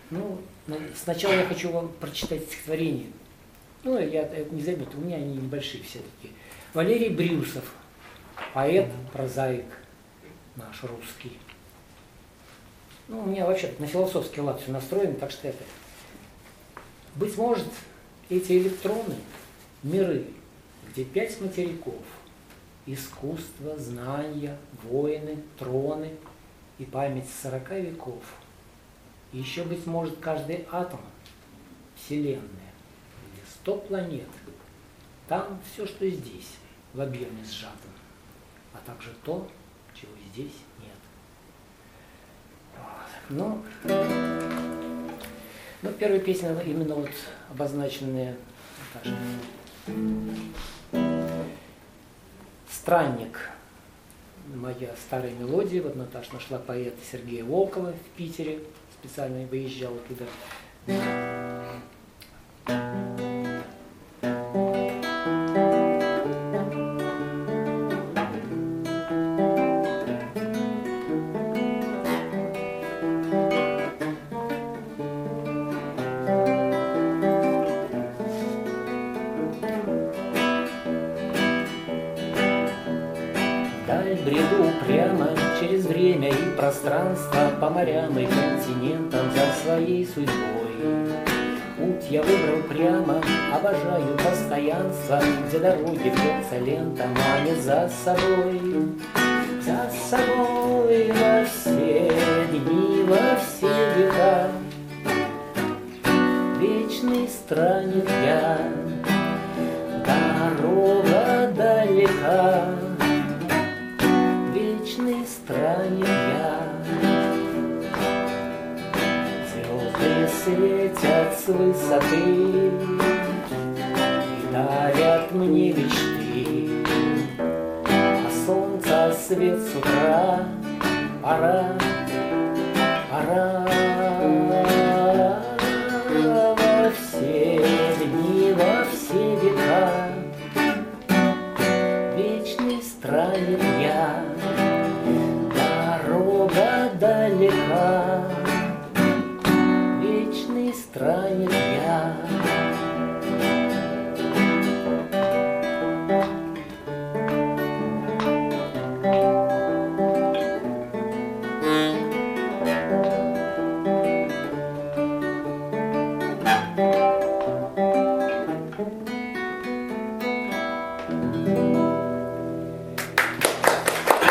Ну, сначала я хочу вам прочитать стихотворение. Ну, я не займу, у меня они небольшие все-таки. Валерий Брюсов, поэт, прозаик наш русский. Ну, у меня вообще на философский лад все настроено, так что это... Быть может, эти электроны, миры, где 5 материков, искусство, знания, войны, троны и память 40 веков. И еще, быть может, каждый атом Вселенная, где 100 планет, там все, что здесь, в объеме сжатом, а также то, чего здесь нет. Вот. Ну, первая песня именно вот обозначенная, «Странник». Моя старая мелодия. Вот Наташа нашла поэта Сергея Волкова в Питере, специально выезжала туда. Бреду прямо через время и пространство, по морям и континентам за своей судьбой. Путь я выбрал прямо, обожаю постоянство, где дороги вьется лента, манит за собой. За собой во все дни, во все века. Вечный странник я, дорога далека. Вечный странник я. Звезды светят с высоты и дарят мне мечты, а солнца свет с утра, пора, пора. Во все дни, во все века. Вечный странник я, дорога далека. Вечный странник я.